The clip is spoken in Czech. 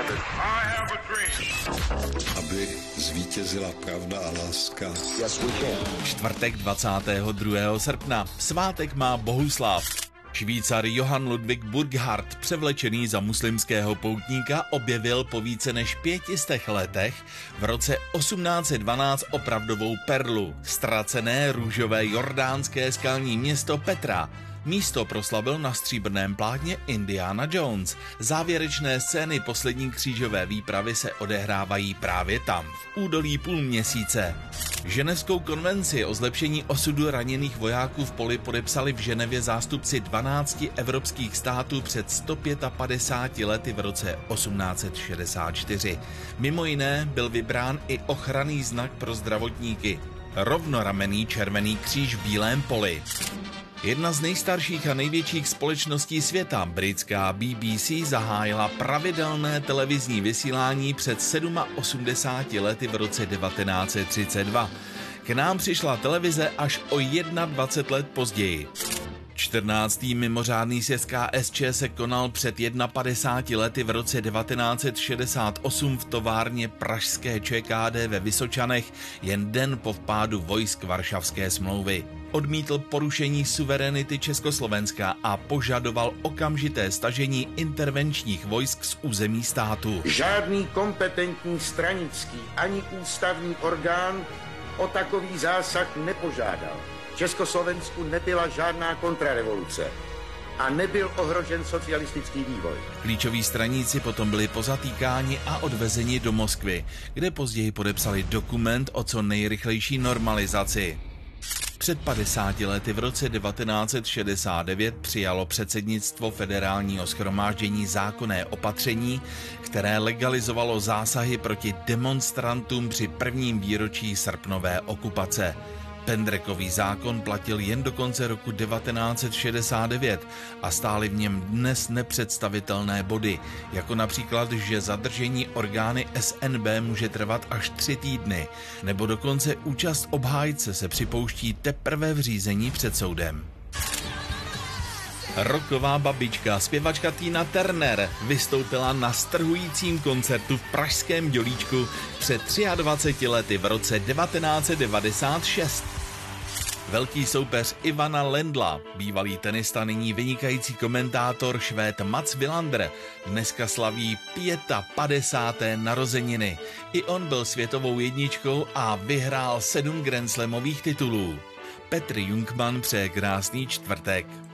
Aby zvítězila pravda a láska. Čtvrtek 22. srpna. Svátek má Bohuslav. Švýcar Johann Ludwig Burckhardt, převlečený za muslimského poutníka, objevil po více než 500 letech v roce 1812 opravdovou perlu, ztracené růžové jordánské skalní město Petra. Místo proslavil na stříbrném plátně Indiana Jones. Závěrečné scény poslední křížové výpravy se odehrávají právě tam, v údolí Půlměsíce. Ženevskou konvenci o zlepšení osudu raněných vojáků v poli podepsali v Ženevě zástupci 12 evropských států před 155 lety v roce 1864. Mimo jiné byl vybrán i ochranný znak pro zdravotníky. Rovnoramenný červený kříž v bílém poli. Jedna z nejstarších a největších společností světa, britská BBC, zahájila pravidelné televizní vysílání před 87 lety v roce 1932. K nám přišla televize až o 21 let později. 14. mimořádný sjezd KSČ se konal před 51 lety v roce 1968 v továrně pražské ČKD ve Vysočanech, jen den po vpádu vojsk Varšavské smlouvy. Odmítl porušení suverenity Československa a požadoval okamžité stažení intervenčních vojsk z území státu. Žádný kompetentní stranický ani ústavní orgán o takový zásah nepožádal. V Československu nebyla žádná kontrarevoluce a nebyl ohrožen socialistický vývoj. Klíčoví straníci potom byli pozatýkáni a odvezeni do Moskvy, kde později podepsali dokument o co nejrychlejší normalizaci. Před 50 lety v roce 1969 přijalo předsednictvo Federálního shromáždění zákonné opatření, které legalizovalo zásahy proti demonstrantům při prvním výročí srpnové okupace. Pendrekový zákon platil jen do konce roku 1969 a stály v něm dnes nepředstavitelné body, jako například, že zadržení orgány SNB může trvat až 3 týdny, nebo dokonce účast obhájce se připouští teprve v řízení před soudem. Rocková babička, zpěvačka Tina Turner, vystoupila na strhujícím koncertu v pražském Dělíčku před 23 lety v roce 1996. Velký soupeř Ivana Lendla, bývalý tenista, nyní vynikající komentátor Švéd Mats Wilander, dneska slaví 55. narozeniny. I on byl světovou jedničkou a vyhrál 7 grandslamových titulů. Petr Jungmann přeje krásný čtvrtek.